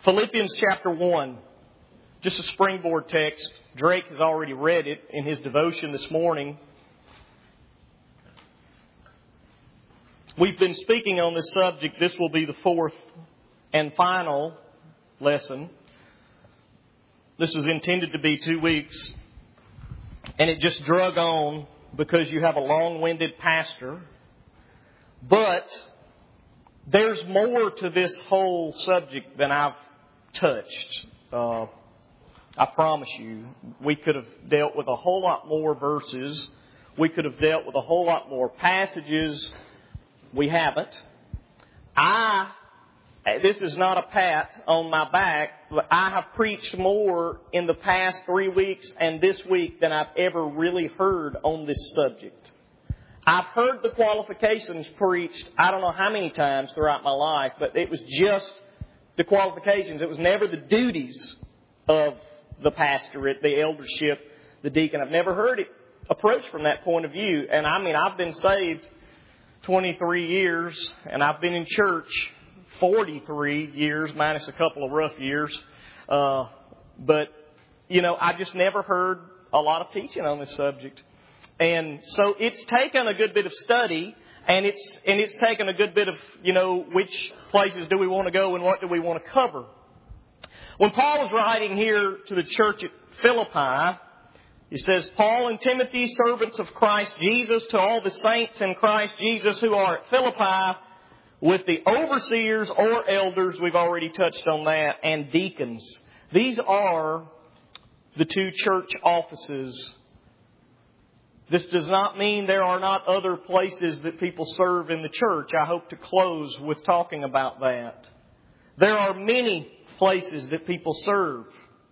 Philippians chapter 1, just a springboard text. Drake has already read it in his devotion this morning. We've been speaking on this subject. This will be the fourth and final lesson. This was intended to be 2 weeks, and it just drug on because you have a long-winded pastor. But there's more to this whole subject than I've touched. I promise you, we could have dealt with a whole lot more verses. We could have dealt with a whole lot more passages. We haven't. This is not a pat on my back, but I have preached more in the past 3 weeks and this week than I've ever really heard on this subject. I've heard the qualifications preached I don't know how many times throughout my life, but it was just the qualifications. It was never the duties of the pastorate, the eldership, the deacon. I've never heard it approached from that point of view. And I've been saved 23 years, and I've been in church 43 years, minus a couple of rough years. But I just never heard a lot of teaching on this subject. And so it's taken a good bit of study, and it's taken a good bit of, which places do we want to go and what do we want to cover. When Paul was writing here to the church at Philippi, he says, Paul and Timothy, servants of Christ Jesus, to all the saints in Christ Jesus who are at Philippi, with the overseers or elders, we've already touched on that, and deacons. These are the two church offices. This does not mean there are not other places that people serve in the church. I hope to close with talking about that. There are many places that people serve.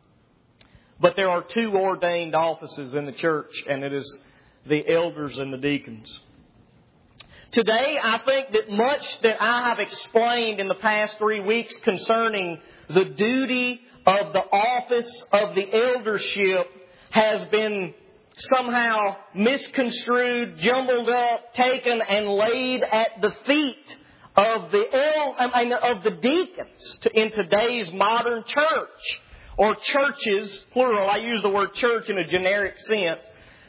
But there are two ordained offices in the church, and it is the elders and the deacons. Today, I think that much that I have explained in the past 3 weeks concerning the duty of the office of the eldership has been somehow misconstrued, jumbled up, taken, and laid at the feet of the deacons in today's modern church, or churches, plural. I use the word church in a generic sense.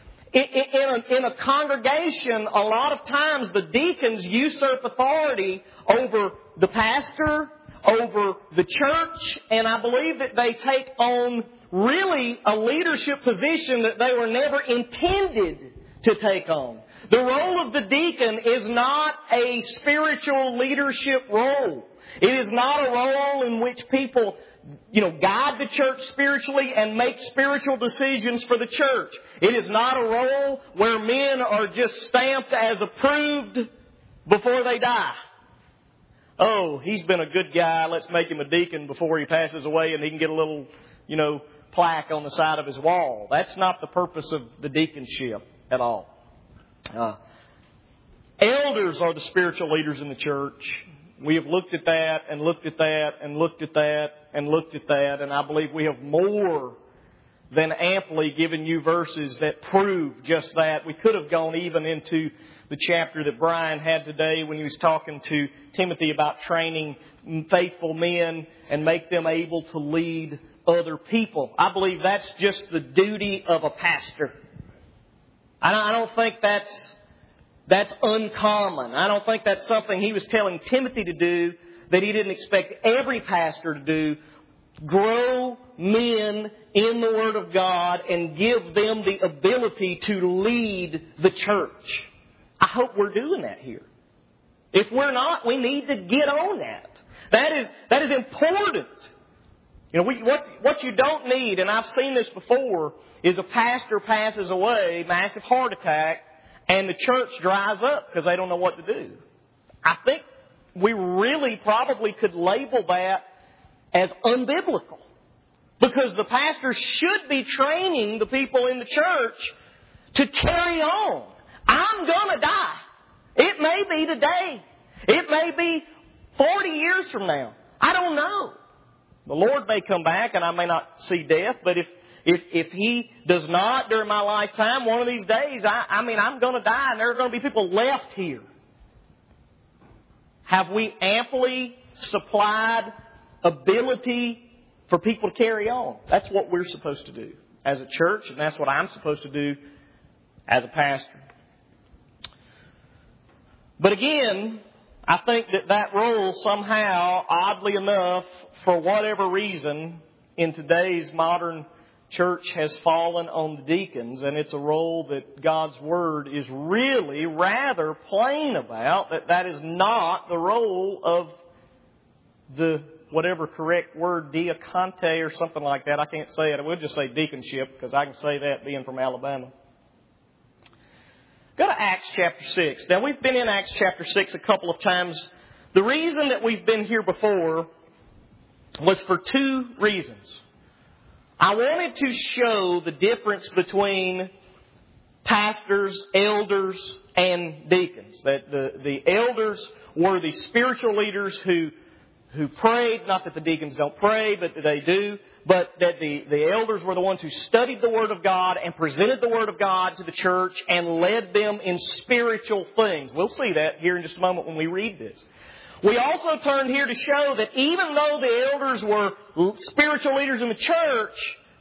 In a congregation, a lot of times the deacons usurp authority over the pastor, over the church, and I believe that they take on really a leadership position that they were never intended to take on. The role of the deacon is not a spiritual leadership role. It is not a role in which people, guide the church spiritually and make spiritual decisions for the church. It is not a role where men are just stamped as approved before they die. Oh, he's been a good guy. Let's make him a deacon before he passes away and he can get a little, plaque on the side of his wall. That's not the purpose of the deaconship at all. Elders are the spiritual leaders in the church. We have looked at that and looked at that and looked at that and looked at that. And I believe we have more than amply given you verses that prove just that. We could have gone even into the chapter that Brian had today when he was talking to Timothy about training faithful men and make them able to lead other people. I believe that's just the duty of a pastor. I don't think that's uncommon. I don't think that's something he was telling Timothy to do that he didn't expect every pastor to do. Grow men in the Word of God and give them the ability to lead the church. I hope we're doing that here. If we're not, we need to get on that. That is important. What you don't need, and I've seen this before, is a pastor passes away, massive heart attack, and the church dries up because they don't know what to do. I think we really probably could label that as unbiblical. Because the pastor should be training the people in the church to carry on. I'm going to die. It may be today. It may be 40 years from now. I don't know. The Lord may come back and I may not see death, but if He does not during my lifetime, one of these days, I'm going to die and there are going to be people left here. Have we amply supplied ability for people to carry on. That's what we're supposed to do as a church, and that's what I'm supposed to do as a pastor. But again, I think that role somehow, oddly enough, for whatever reason, in today's modern church has fallen on the deacons, and it's a role that God's Word is really rather plain about, that is not the role of the whatever correct word, diaconte or something like that. I can't say it. I would just say deaconship, because I can say that being from Alabama. Go to Acts chapter 6. Now, we've been in Acts chapter 6 a couple of times. The reason that we've been here before was for two reasons. I wanted to show the difference between pastors, elders, and deacons. That the elders were the spiritual leaders who prayed. Not that the deacons don't pray, but they do. But that the elders were the ones who studied the Word of God and presented the Word of God to the church and led them in spiritual things. We'll see that here in just a moment when we read this. We also turned here to show that even though the elders were spiritual leaders in the church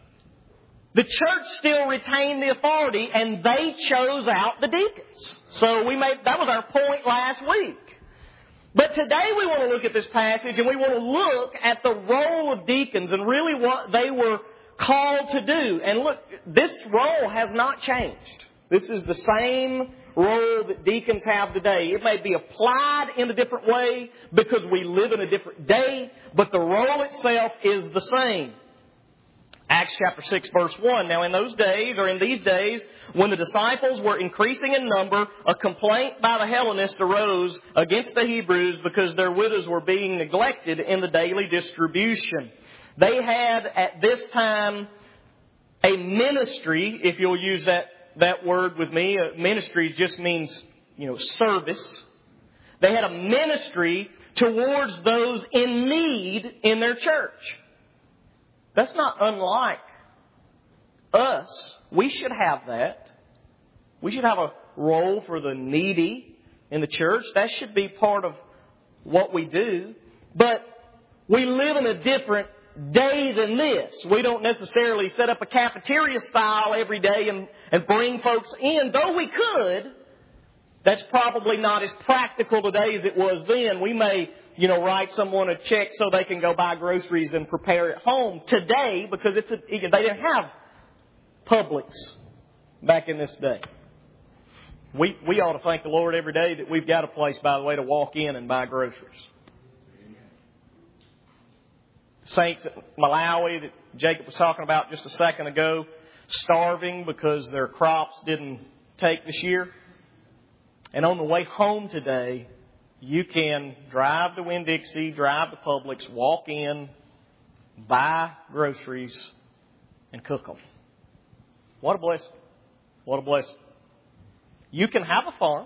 still retained the authority, and they chose out the deacons. So that was our point last week. But today we want to look at this passage, and we want to look at the role of deacons and really what they were called to do. And look, this role has not changed. This is the same role that deacons have today. It may be applied in a different way because we live in a different day, but the role itself is the same. Acts chapter 6 verse 1. Now in these days, when the disciples were increasing in number, a complaint by the Hellenists arose against the Hebrews because their widows were being neglected in the daily distribution. They had at this time a ministry, if you'll use that word with me. Ministry just means, service. They had a ministry towards those in need in their church. That's not unlike us. We should have that. We should have a role for the needy in the church. That should be part of what we do. But we live in a different day than this. We don't necessarily set up a cafeteria style every day and bring folks in. Though we could, that's probably not as practical today as it was then. We may write someone a check so they can go buy groceries and prepare at home today because they didn't have Publix back in this day. We ought to thank the Lord every day that we've got a place, by the way, to walk in and buy groceries. Saints at Malawi that Jacob was talking about just a second ago, starving because their crops didn't take this year. And on the way home today, you can drive to Winn-Dixie, drive to Publix, walk in, buy groceries, and cook them. What a blessing. What a blessing. You can have a farm,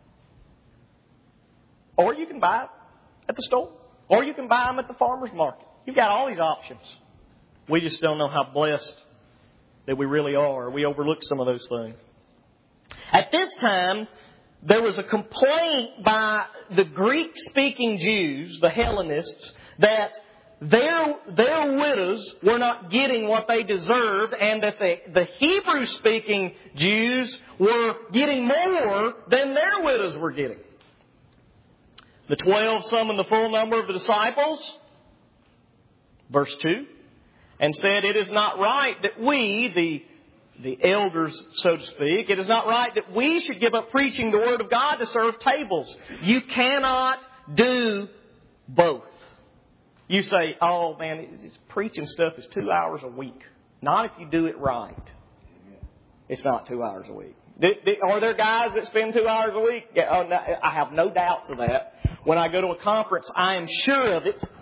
or you can buy it at the store, or you can buy them at the farmer's market. You've got all these options. We just don't know how blessed that we really are. We overlook some of those things. At this time, there was a complaint by the Greek-speaking Jews, the Hellenists, that their widows were not getting what they deserved, and that the Hebrew-speaking Jews were getting more than their widows were getting. The 12 summoned the full number of the disciples, verse 2, and said, "It is not right that we, the elders, so to speak, it is not right that we should give up preaching the Word of God to serve tables. You cannot do both." You say, "Oh man, this preaching stuff is 2 hours a week." Not if you do it right. It's not 2 hours a week. Are there guys that spend 2 hours a week? Yeah, I have no doubts of that. When I go to a conference, I am sure of it.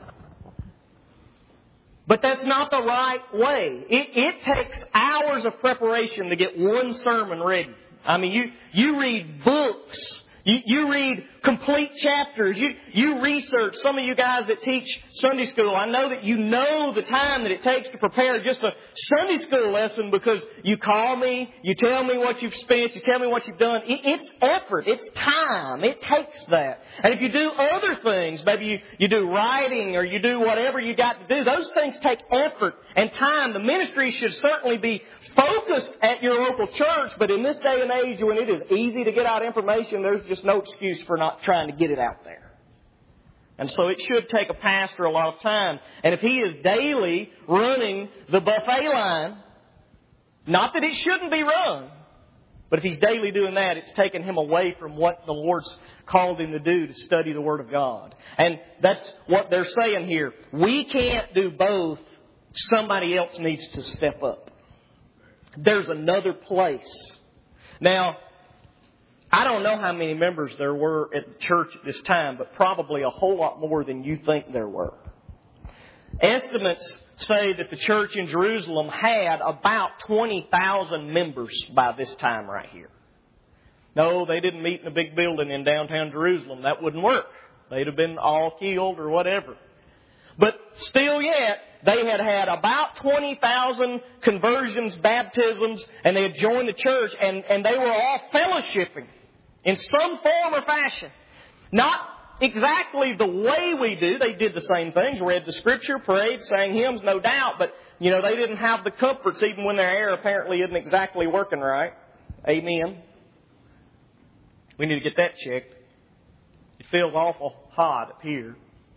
But that's not the right way. It takes hours of preparation to get one sermon ready. I mean, you read books You read complete chapters. You research. Some of you guys that teach Sunday school, I know that you know the time that it takes to prepare just a Sunday school lesson because you call me, you tell me what you've spent, you tell me what you've done. It's effort. It's time. It takes that. And if you do other things, maybe you do writing or you do whatever you got to do, those things take effort and time. The ministry should certainly be focused at your local church, but in this day and age when it is easy to get out information, there's just no excuse for not trying to get it out there. And so it should take a pastor a lot of time. And if he is daily running the buffet line, not that it shouldn't be run, but if he's daily doing that, it's taking him away from what the Lord's called him to do, to study the Word of God. And that's what they're saying here. We can't do both. Somebody else needs to step up. There's another place. Now, I don't know how many members there were at the church at this time, but probably a whole lot more than you think there were. Estimates say that the church in Jerusalem had about 20,000 members by this time right here. No, they didn't meet in a big building in downtown Jerusalem. That wouldn't work. They'd have been all killed or whatever. But still yet, they had about 20,000 conversions, baptisms, and they had joined the church, and they were all fellowshipping in some form or fashion. Not exactly the way we do. They did the same things, read the Scripture, prayed, sang hymns, no doubt, but, they didn't have the comforts even when their air apparently isn't exactly working right. Amen. We need to get that checked. It feels awful hot up here.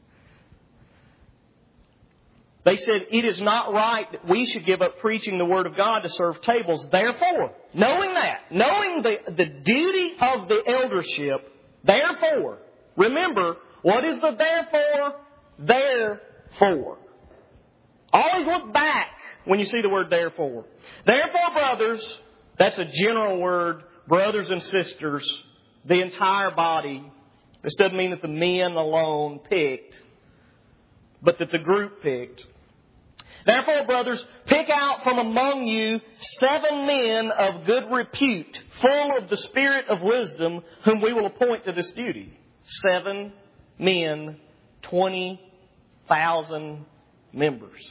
They said, it is not right that we should give up preaching the Word of God to serve tables. Therefore, knowing the duty of the eldership, therefore, remember, what is the therefore? Therefore. Always look back when you see the word therefore. Therefore, brothers, that's a general word, brothers and sisters, the entire body. This doesn't mean that the men alone picked, but that the group picked. Therefore, brothers, pick out from among you 7 men of good repute, full of the spirit of wisdom, whom we will appoint to this duty. 7 men, 20,000 members.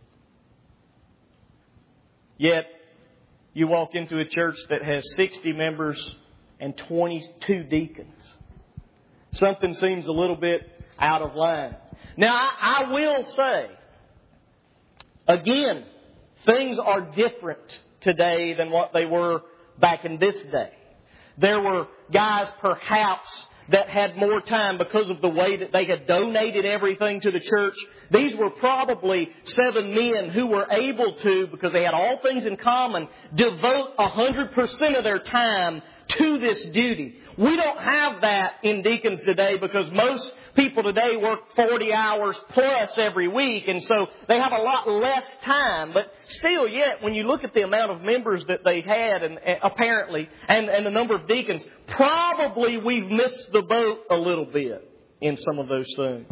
Yet, you walk into a church that has 60 members and 22 deacons. Something seems a little bit out of line. Now, I will say, again, things are different today than what they were back in this day. There were guys perhaps that had more time because of the way that they had donated everything to the church. These were probably 7 men who were able to, because they had all things in common, devote 100% of their time to this duty. We don't have that in deacons today because most people today work 40 hours plus every week, and so they have a lot less time. But still yet, when you look at the amount of members that they had, and apparently, and the number of deacons, probably we've missed the boat a little bit in some of those things.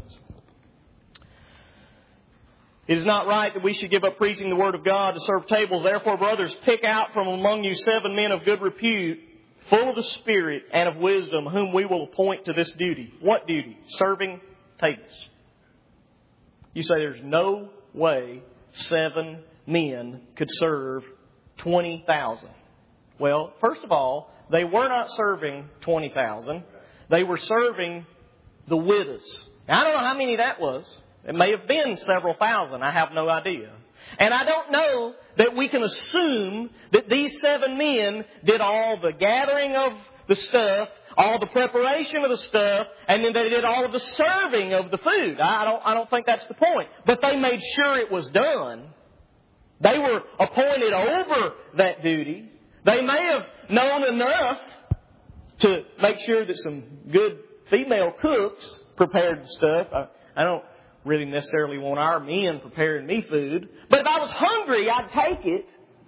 It is not right that we should give up preaching the Word of God to serve tables. Therefore, brothers, pick out from among you 7 men of good repute, full of the Spirit and of wisdom, whom we will appoint to this duty. What duty? Serving tables. You say there's no way 7 men could serve 20,000. Well, first of all, they were not serving 20,000. They were serving the widows. Now, I don't know how many that was. It may have been several thousand. I have no idea. And I don't know that we can assume that these 7 men did all the gathering of the stuff, all the preparation of the stuff, and then they did all of the serving of the food. I don't think that's the point. But they made sure it was done. They were appointed over that duty. They may have known enough to make sure that some good female cooks prepared the stuff. I don't really necessarily want our men preparing me food. But if I was hungry, I'd take it.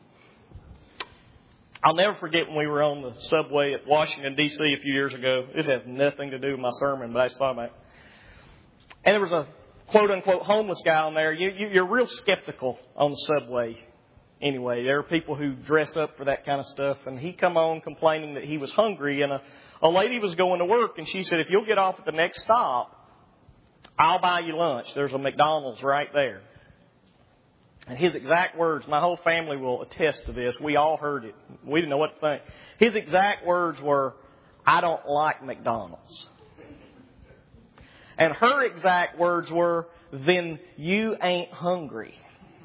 I'll never forget when we were on the subway at Washington, D.C. a few years ago. This has nothing to do with my sermon, but I just thought about it. And there was a quote-unquote homeless guy on there. You're real skeptical on the subway anyway, there are people who dress up for that kind of stuff. And he come on complaining that he was hungry. And a lady was going to work, and she said, if you'll get off at the next stop, I'll buy you lunch. There's a McDonald's right there. And his exact words, my whole family will attest to this. We all heard it. We didn't know what to think. His exact words were, I don't like McDonald's. And her exact words were, then you ain't hungry.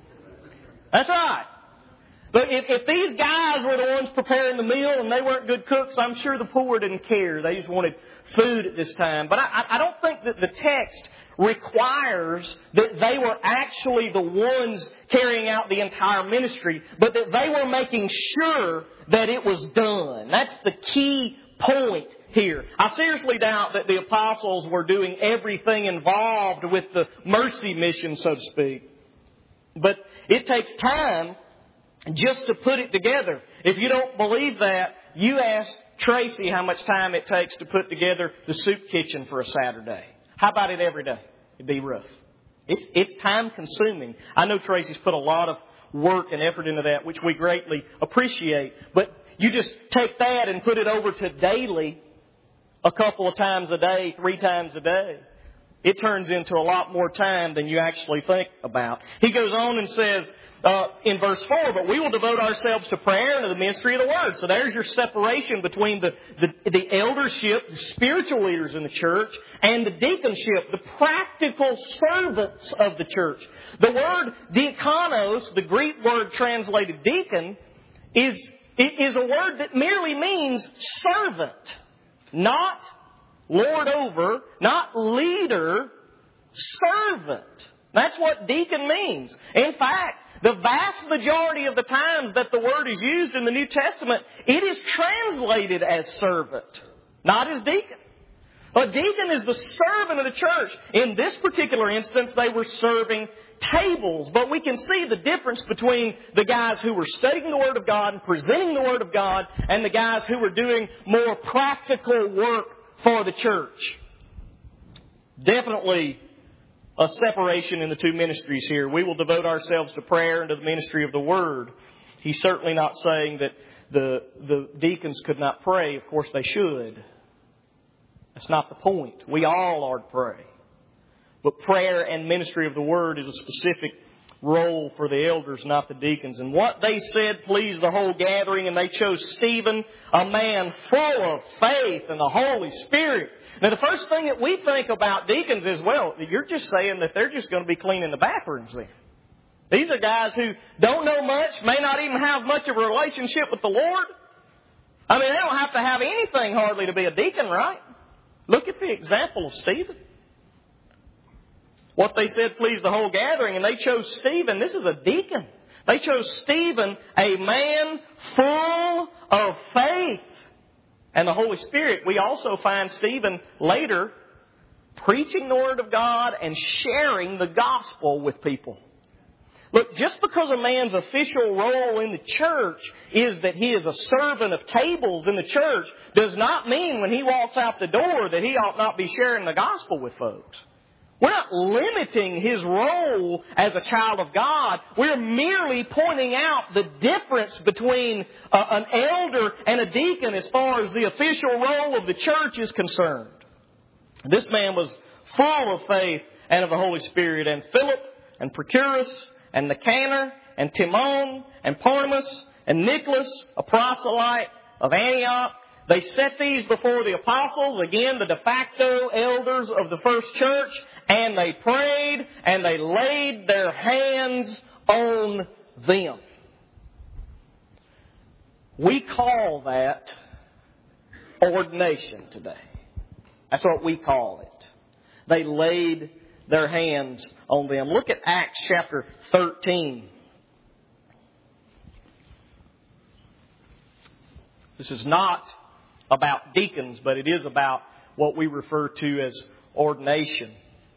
That's right. But if these guys were the ones preparing the meal and they weren't good cooks, I'm sure the poor didn't care. They just wanted food at this time. But I don't think that the text requires that they were actually the ones carrying out the entire ministry, but that they were making sure that it was done. That's the key point here. I seriously doubt that the apostles were doing everything involved with the mercy mission, so to speak. But it takes time just to put it together. If you don't believe that, you ask Tracy how much time it takes to put together the soup kitchen for a Saturday. How about it every day? It'd be rough. It's time consuming. I know Tracy's put a lot of work and effort into that, which we greatly appreciate. But you just take that and put it over to daily, a couple of times a day, 3 times a day. It turns into a lot more time than you actually think about. He goes on and says, in verse 4, but we will devote ourselves to prayer and to the ministry of the Word. So there's your separation between the eldership, the spiritual leaders in the church, and the deaconship, the practical servants of the church. The word diakonos, the Greek word translated deacon, is a word that merely means servant. Not lord over, not leader, servant. That's what deacon means. In fact, the vast majority of the times that the word is used in the New Testament, it is translated as servant, not as deacon. A deacon is the servant of the church. In this particular instance, they were serving tables. But we can see the difference between the guys who were studying the Word of God and presenting the Word of God and the guys who were doing more practical work for the church. Definitely a separation in the two ministries here. We will devote ourselves to prayer and to the ministry of the Word. He's certainly not saying that the deacons could not pray. Of course they should. That's not the point. We all are to pray. But prayer and ministry of the Word is a specific role for the elders, not the deacons. And what they said pleased the whole gathering, and they chose Stephen, a man full of faith and the Holy Spirit. Now, the first thing that we think about deacons is, well, you're just saying that they're just going to be cleaning the bathrooms then. These are guys who don't know much, may not even have much of a relationship with the Lord. I mean, they don't have to have anything hardly to be a deacon, right? Look at the example of Stephen. What they said pleased the whole gathering, and they chose Stephen. This is a deacon. They chose Stephen, a man full of faith and the Holy Spirit. We also find Stephen later preaching the Word of God and sharing the gospel with people. Look, just because a man's official role in the church is that he is a servant of tables in the church does not mean when he walks out the door that he ought not be sharing the gospel with folks. We're not limiting his role as a child of God. We're merely pointing out the difference between an elder and a deacon as far as the official role of the church is concerned. This man was full of faith and of the Holy Spirit. And Philip and Prochorus and Nicanor and Timon and Parmenas and Nicholas, a proselyte of Antioch, they set these before the apostles, again, the de facto elders of the first church, and they prayed and they laid their hands on them. We call that ordination today. That's what we call it. They laid their hands on them. Look at Acts chapter 13. This is not about deacons, but it is about what we refer to as ordination.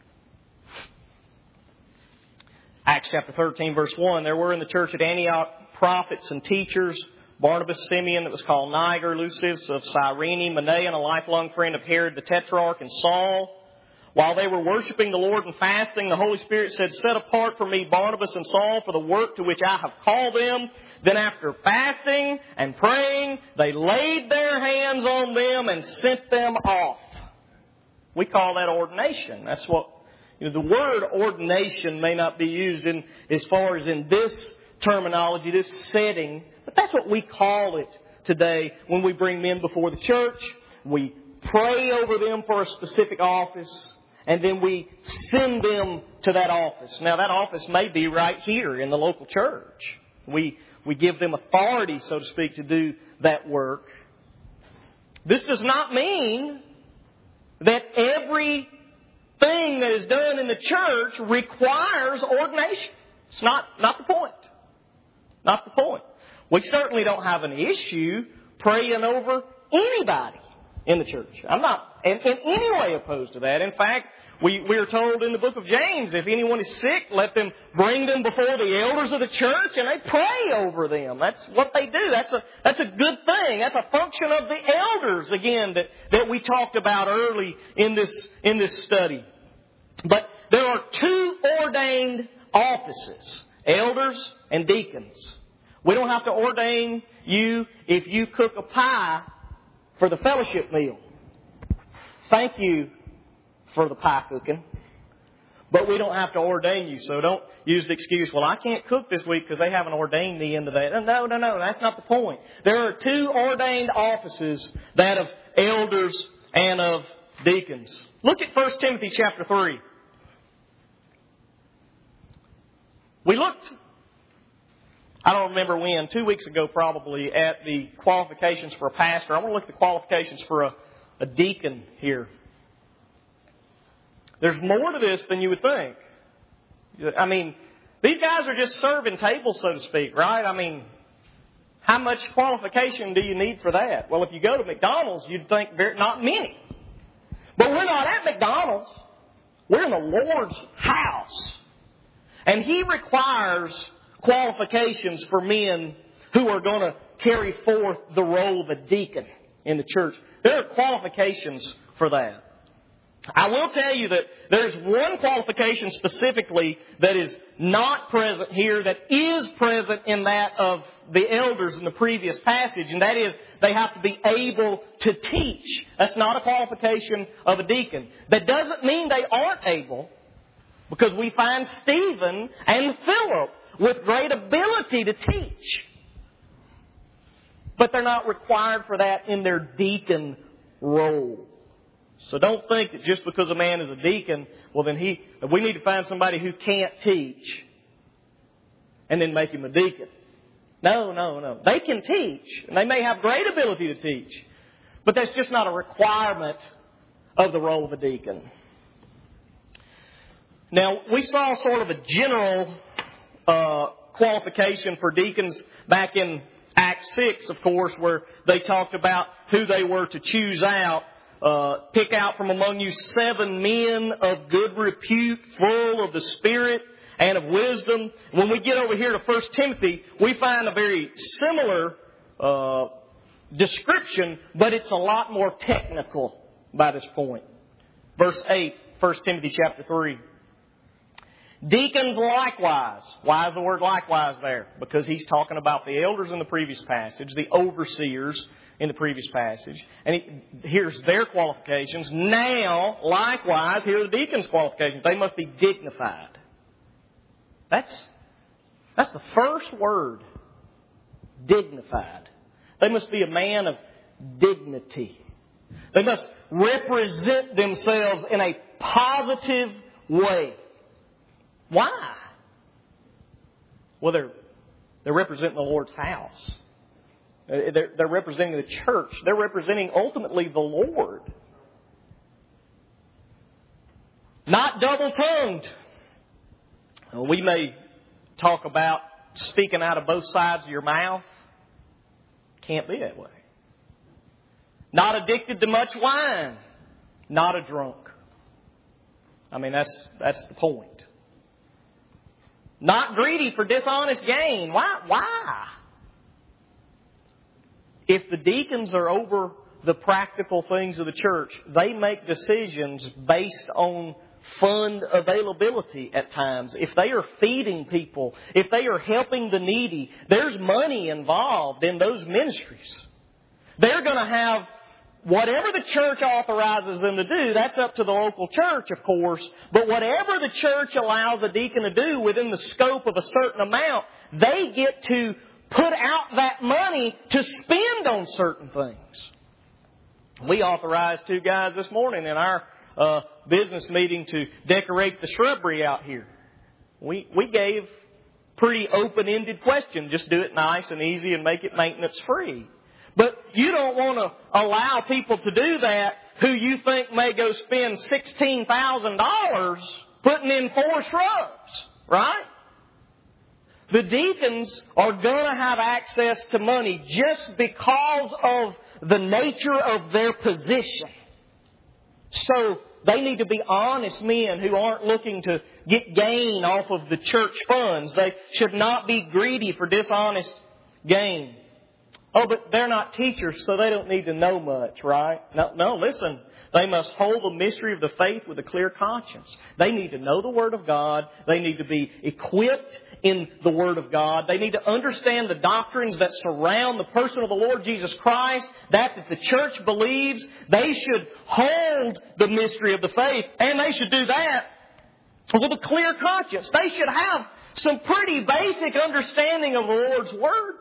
Acts chapter 13, verse 1. There were in the church at Antioch prophets and teachers, Barnabas, Simeon, that was called Niger, Lucius of Cyrene, Manaen, a lifelong friend of Herod the Tetrarch, and Saul. While they were worshiping the Lord and fasting, the Holy Spirit said, "Set apart for me Barnabas and Saul for the work to which I have called them." Then after fasting and praying, they laid their hands on them and sent them off. We call that ordination. That's what, the word ordination may not be used in as far as in this terminology, this setting, but that's what we call it today when we bring men before the church. We pray over them for a specific office, and then we send them to that office. Now, that office may be right here in the local church. We give them authority, so to speak, to do that work. This does not mean that everything that is done in the church requires ordination. It's not the point. Not the point. We certainly don't have an issue praying over anybody in the church. I'm not in any way opposed to that. In fact, we are told in the book of James, if anyone is sick, let them bring them before the elders of the church and they pray over them. That's what they do. That's a good thing. That's a function of the elders, again, that we talked about early in this study. But there are two ordained offices, elders and deacons. We don't have to ordain you if you cook a pie for the fellowship meal. Thank you for the pie cooking. But we don't have to ordain you. So don't use the excuse, well, I can't cook this week because they haven't ordained me into that. No. That's not the point. There are two ordained offices, that of elders and of deacons. Look at 1 Timothy chapter 3. We looked, I don't remember when, 2 weeks ago probably, at the qualifications for a pastor. I want to look at the qualifications for a deacon here. There's more to this than you would think. I mean, these guys are just serving tables, so to speak, right? I mean, how much qualification do you need for that? Well, if you go to McDonald's, you'd think not many. But we're not at McDonald's. We're in the Lord's house. And He requires qualifications for men who are going to carry forth the role of a deacon in the church. There are qualifications for that. I will tell you that there's one qualification specifically that is not present here that is present in that of the elders in the previous passage, and that is they have to be able to teach. That's not a qualification of a deacon. That doesn't mean they aren't able, because we find Stephen and Philip with great ability to teach. But they're not required for that in their deacon role. So don't think that just because a man is a deacon, well then we need to find somebody who can't teach and then make him a deacon. No. They can teach, and they may have great ability to teach, but that's just not a requirement of the role of a deacon. Now, we saw sort of a general qualification for deacons back in Acts 6, of course, where they talked about who they were to choose out. Pick out from among you 7 men of good repute, full of the Spirit and of wisdom. When we get over here to 1 Timothy, we find a very similar description, but it's a lot more technical by this point. Verse 8, 1 Timothy chapter 3. Deacons likewise. Why is the word likewise there? Because he's talking about the elders in the previous passage, the overseers in the previous passage. And here's their qualifications. Now, likewise, here are the deacons' qualifications. They must be dignified. That's the first word. Dignified. They must be a man of dignity. They must represent themselves in a positive way. Why? Well, they're representing the Lord's house. They're representing the church. They're representing ultimately the Lord. Not double-tongued. We may talk about speaking out of both sides of your mouth. Can't be that way. Not addicted to much wine. Not a drunk. I mean, that's the point. Not greedy for dishonest gain. Why? If the deacons are over the practical things of the church. They make decisions based on fund availability at times. If they are feeding people, if they are helping the needy, there's money involved in those ministries. They're going to have whatever the church authorizes them to do. That's up to the local church, of course. But whatever the church allows a deacon to do within the scope of a certain amount, they get to put out that money to spend on certain things. We authorized 2 guys this morning in our business meeting to decorate the shrubbery out here. We gave pretty open-ended question. Just do it nice and easy and make it maintenance free. But you don't want to allow people to do that who you think may go spend $16,000 putting in 4 shrubs, right? The deacons are going to have access to money just because of the nature of their position. So they need to be honest men who aren't looking to get gain off of the church funds. They should not be greedy for dishonest gain. Oh, but they're not teachers, so they don't need to know much, right? No, listen. They must hold the mystery of the faith with a clear conscience. They need to know the Word of God. They need to be equipped in the Word of God. They need to understand the doctrines that surround the person of the Lord Jesus Christ, that the church believes. They should hold the mystery of the faith, and they should do that with a clear conscience. They should have some pretty basic understanding of the Lord's Word.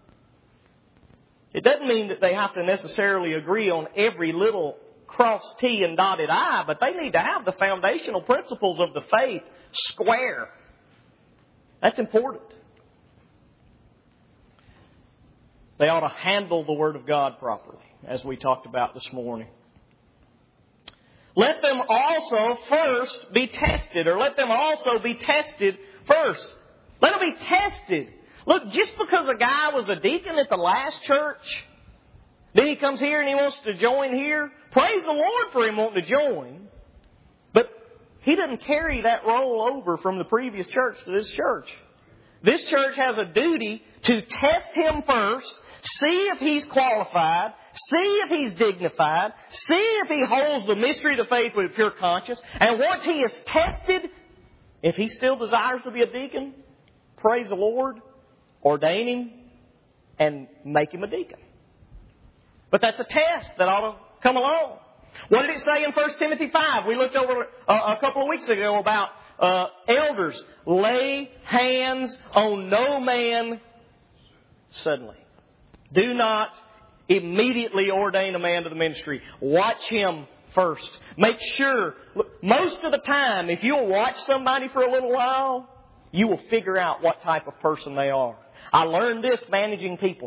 It doesn't mean that they have to necessarily agree on every little crossed T and dotted I, but they need to have the foundational principles of the faith square. That's important. They ought to handle the Word of God properly, as we talked about this morning. Let them also first be tested, or let them also be tested first. Let them be tested. Look, just because a guy was a deacon at the last church, then he comes here and he wants to join here. Praise the Lord for him wanting to join. But he doesn't carry that role over from the previous church to this church. This church has a duty to test him first, see if he's qualified, see if he's dignified, see if he holds the mystery of the faith with a pure conscience. And once he is tested, if he still desires to be a deacon, praise the Lord, ordain him and make him a deacon. But that's a test that ought to come along. What did it say in 1 Timothy 5? We looked over a couple of weeks ago about elders. Lay hands on no man suddenly. Do not immediately ordain a man to the ministry. Watch him first. Make sure. Look, most of the time, if you'll watch somebody for a little while, you will figure out what type of person they are. I learned this managing people.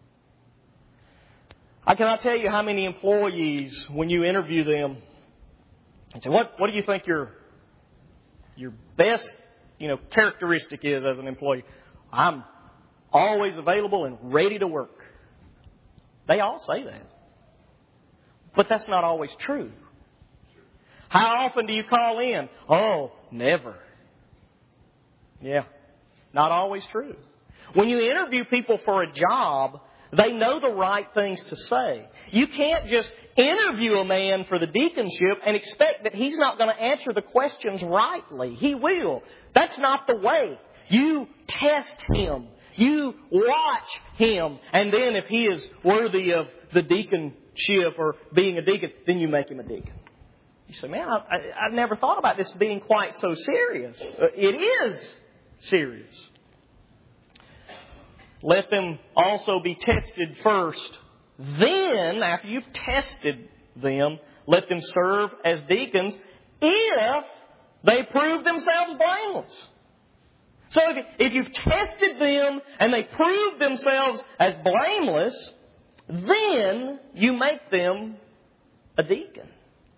I cannot tell you how many employees, when you interview them, and say, what do you think your best, characteristic is as an employee? I'm always available and ready to work. They all say that. But that's not always true. How often do you call in? Oh, never. Yeah, not always true. When you interview people for a job, they know the right things to say. You can't just interview a man for the deaconship and expect that he's not going to answer the questions rightly. He will. That's not the way. You test him. You watch him. And then if he is worthy of the deaconship or being a deacon, then you make him a deacon. You say, man, I never thought about this being quite so serious. It is serious. Let them also be tested first. Then, after you've tested them, let them serve as deacons if they prove themselves blameless. So if you've tested them and they prove themselves as blameless, then you make them a deacon.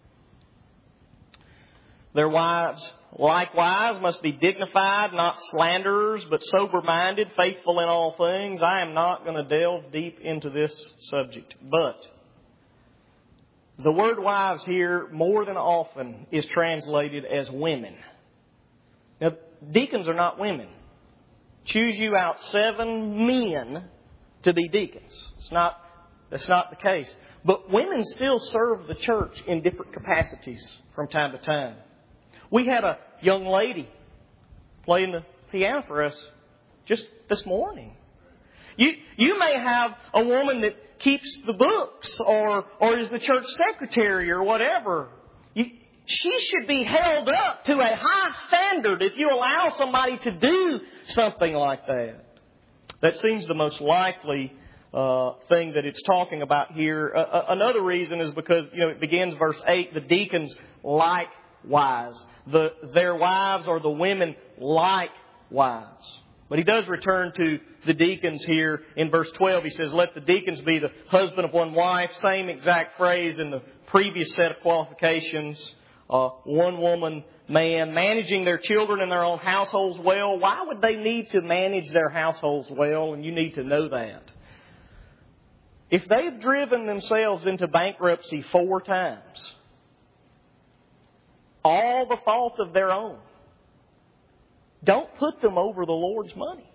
Their wives, likewise, must be dignified, not slanderers, but sober-minded, faithful in all things. I am not going to delve deep into this subject. But the word wives here, more than often, is translated as women. Now, deacons are not women. Choose you out 7 men to be deacons. That's not the case. But women still serve the church in different capacities from time to time. We had a young lady playing the piano for us just this morning. You may have a woman that keeps the books or is the church secretary or whatever. She should be held up to a high standard if you allow somebody to do something like that. That seems the most likely thing that it's talking about here. Another reason is because, it begins verse 8, the deacons likewise. Their wives or the women likewise. But he does return to the deacons here in verse 12. He says, let the deacons be the husband of one wife. Same exact phrase in the previous set of qualifications. One woman, man, managing their children and their own households well. Why would they need to manage their households well? And you need to know that. If they've driven themselves into bankruptcy 4 times, all the fault of their own, don't put them over the Lord's money.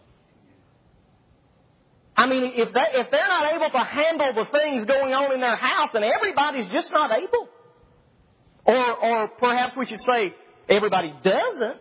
I mean, if they're not able to handle the things going on in their house, then everybody's just not able. Or perhaps we should say, everybody doesn't.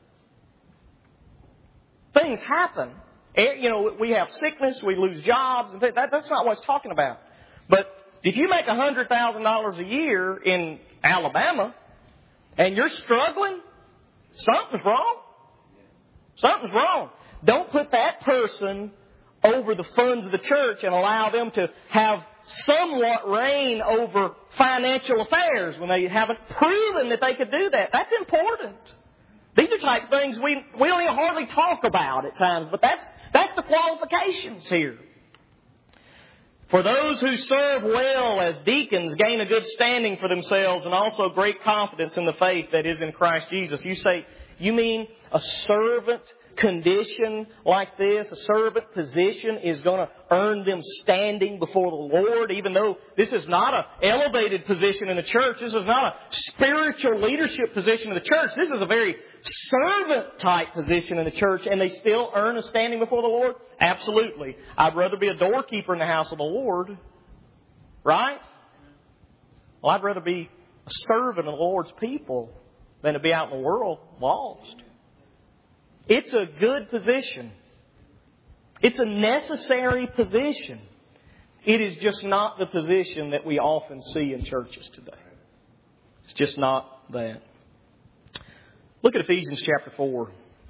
Things happen. We have sickness, we lose jobs. That's not what it's talking about. But if you make $100,000 a year in Alabama and you're struggling, something's wrong. Something's wrong. Don't put that person over the funds of the church and allow them to have somewhat reign over financial affairs when they haven't proven that they could do that. That's important. These are type things we don't even hardly talk about at times, but that's the qualifications here. For those who serve well as deacons gain a good standing for themselves and also great confidence in the faith that is in Christ Jesus. You say, you mean a servant condition like this, a servant position is going to earn them standing before the Lord, even though this is not an elevated position in the church. This is not a spiritual leadership position in the church. This is a very servant type position in the church, and they still earn a standing before the Lord? Absolutely. I'd rather be a doorkeeper in the house of the Lord. Right? Well, I'd rather be a servant of the Lord's people than to be out in the world lost. It's a good position. It's a necessary position. It is just not the position that we often see in churches today. It's just not that. Look at Ephesians chapter 4.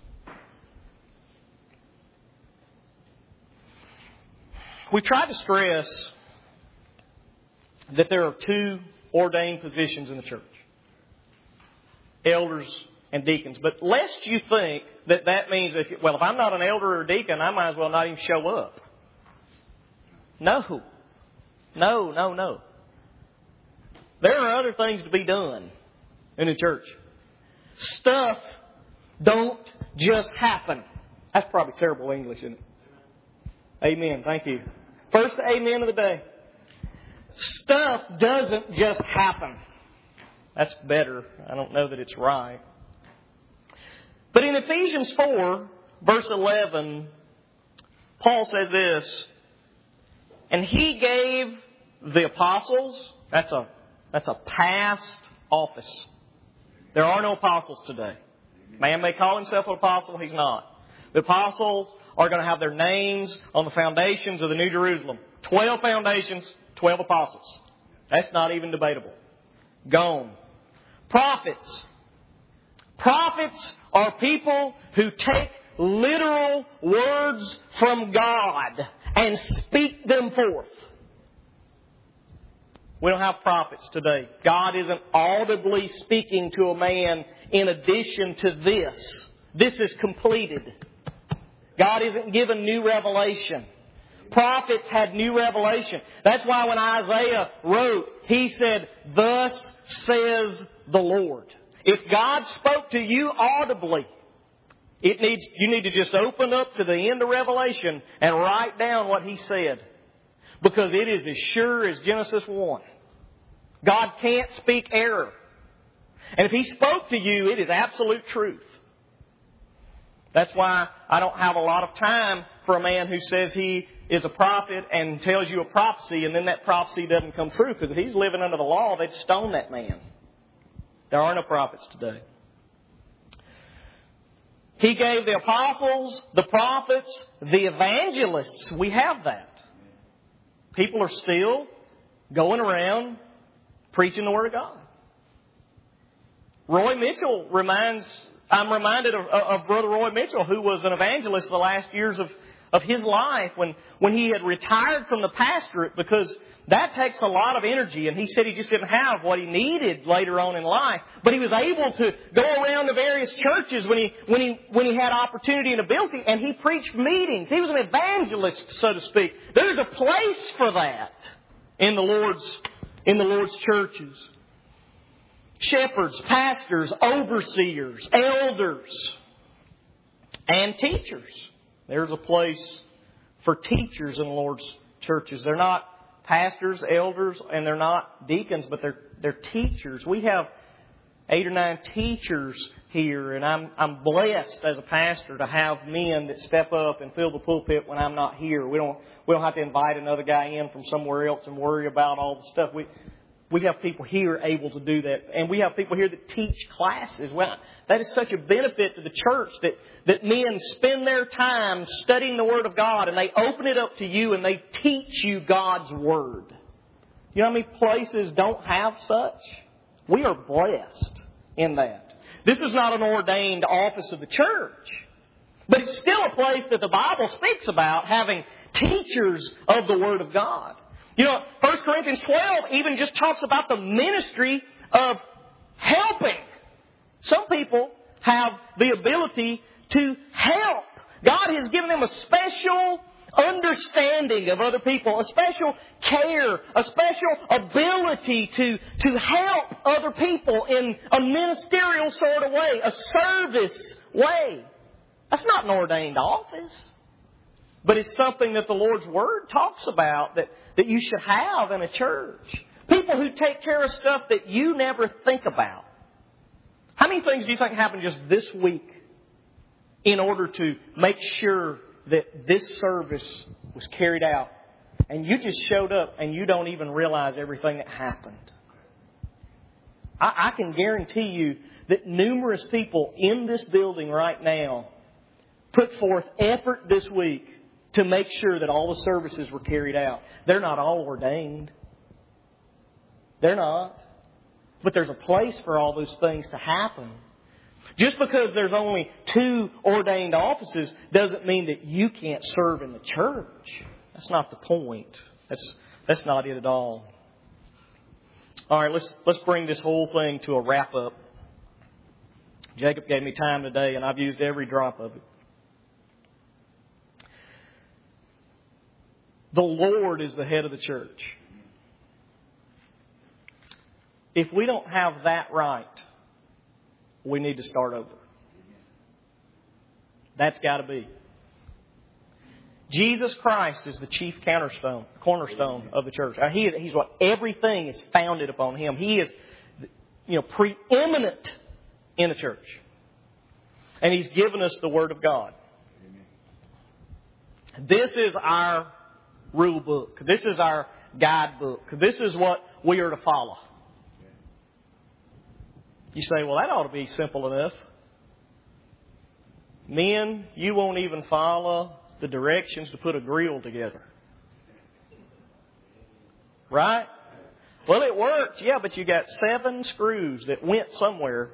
We try to stress that there are 2 ordained positions in the church. Elders and deacons. But lest you think that means, if I'm not an elder or a deacon, I might as well not even show up. No. There are other things to be done in the church. Stuff don't just happen. That's probably terrible English, isn't it? Amen. Thank you. First amen of the day. Stuff doesn't just happen. That's better. I don't know that it's right. But in Ephesians 4, verse 11, Paul says this, and he gave the apostles, that's a past office. There are no apostles today. Man may call himself an apostle, he's not. The apostles are going to have their names on the foundations of the New Jerusalem. 12 foundations, 12 apostles. That's not even debatable. Gone. Prophets. Prophets are people who take literal words from God and speak them forth. We don't have prophets today. God isn't audibly speaking to a man in addition to this. This is completed. God isn't given new revelation. Prophets had new revelation. That's why when Isaiah wrote, he said, "Thus says the Lord." If God spoke to you audibly, you need to just open up to the end of Revelation and write down what He said. Because it is as sure as Genesis 1. God can't speak error. And if He spoke to you, it is absolute truth. That's why I don't have a lot of time for a man who says he is a prophet and tells you a prophecy and then that prophecy doesn't come true, because if he's living under the law, they'd stone that man. There are no prophets today. He gave the apostles, the prophets, the evangelists. We have that. People are still going around preaching the Word of God. Roy Mitchell I'm reminded of Brother Roy Mitchell, who was an evangelist the last years of his life when he had retired from the pastorate, because that takes a lot of energy. And he said he just didn't have what he needed later on in life. But he was able to go around to various churches when he had opportunity and ability, and he preached meetings. He was an evangelist, so to speak. There's a place for that in the Lord's churches. Shepherds, pastors, overseers, elders, and teachers. There's a place for teachers in the Lord's churches. They're not pastors, elders, and they're not deacons, but they're teachers. We have 8 or 9 teachers here, and I'm blessed as a pastor to have men that step up and fill the pulpit when I'm not here. We don't have to invite another guy in from somewhere else and worry about all the stuff. We have people here able to do that. And we have people here that teach classes. Well, that is such a benefit to the church that men spend their time studying the Word of God, and they open it up to you and they teach you God's Word. You know how many places don't have such? We are blessed in that. This is not an ordained office of the church, but it's still a place that the Bible speaks about having teachers of the Word of God. You know, 1 Corinthians 12 even just talks about the ministry of helping. Some people have the ability to help. God has given them a special understanding of other people, a special care, a special ability to help other people in a ministerial sort of way, a service way. That's not an ordained office. But it's something that the Lord's Word talks about that you should have in a church. People who take care of stuff that you never think about. How many things do you think happened just this week in order to make sure that this service was carried out? And you just showed up and you don't even realize everything that happened. I can guarantee you that numerous people in this building right now put forth effort this week to make sure that all the services were carried out. They're not all ordained. They're not. But there's a place for all those things to happen. Just because there's only 2 ordained offices doesn't mean that you can't serve in the church. That's not the point. That's not it at all. All right, let's bring this whole thing to a wrap up. Jacob gave me time today, and I've used every drop of it. The Lord is the head of the church. If we don't have that right, we need to start over. That's got to be. Jesus Christ is the chief cornerstone of the church. He's what everything is founded upon Him. He is, preeminent in the church. And He's given us the Word of God. This is our rule book. This is our guidebook. This is what we are to follow. You say, well, that ought to be simple enough. Men, you won't even follow the directions to put a grill together. Right? Well, it worked. Yeah, but you got 7 screws that went somewhere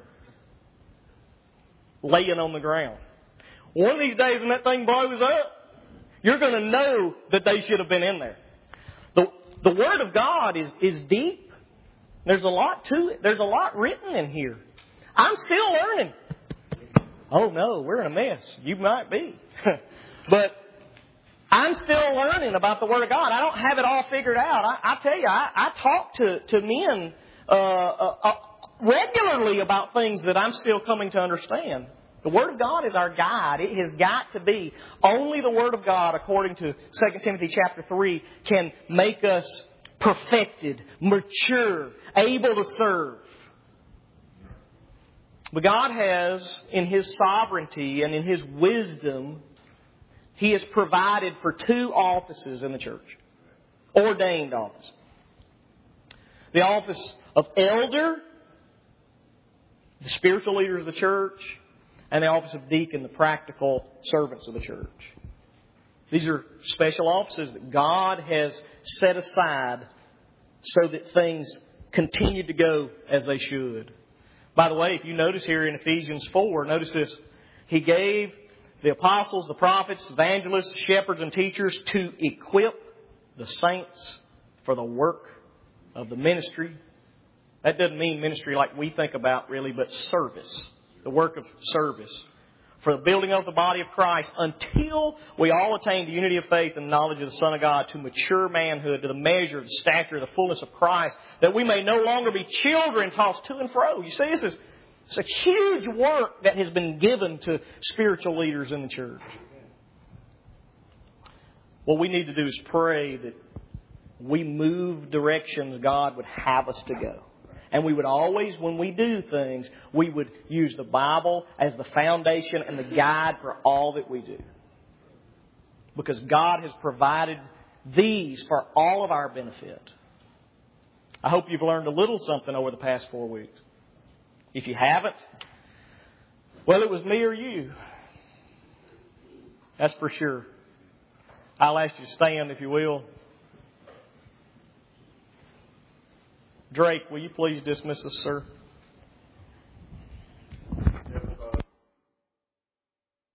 laying on the ground. One of these days when that thing blows up, you're going to know that they should have been in there. The Word of God is deep. There's a lot to it. There's a lot written in here. I'm still learning. Oh no, we're in a mess. You might be. But I'm still learning about the Word of God. I don't have it all figured out. I tell you, I talk to men regularly about things that I'm still coming to understand. The Word of God is our guide. It has got to be. Only the Word of God, according to 2 Timothy chapter 3, can make us perfected, mature, able to serve. But God has, in His sovereignty and in His wisdom, He has provided for 2 offices in the church. Ordained office. The office of elder, the spiritual leaders of the church, and the office of deacon, the practical servants of the church. These are special offices that God has set aside so that things continue to go as they should. By the way, if you notice here in Ephesians 4, notice this. He gave the apostles, the prophets, evangelists, shepherds, and teachers to equip the saints for the work of the ministry. That doesn't mean ministry like we think about really, but service. The work of service. For the building of the body of Christ until we all attain the unity of faith and knowledge of the Son of God, to mature manhood, to the measure, the stature, the fullness of Christ, that we may no longer be children tossed to and fro. You see, it's a huge work that has been given to spiritual leaders in the church. What we need to do is pray that we move directions God would have us to go. And we would always, when we do things, we would use the Bible as the foundation and the guide for all that we do. Because God has provided these for all of our benefit. I hope you've learned a little something over the past 4 weeks. If you haven't, well, it was me or you. That's for sure. I'll ask you to stand, if you will. Drake, will you please dismiss us, sir?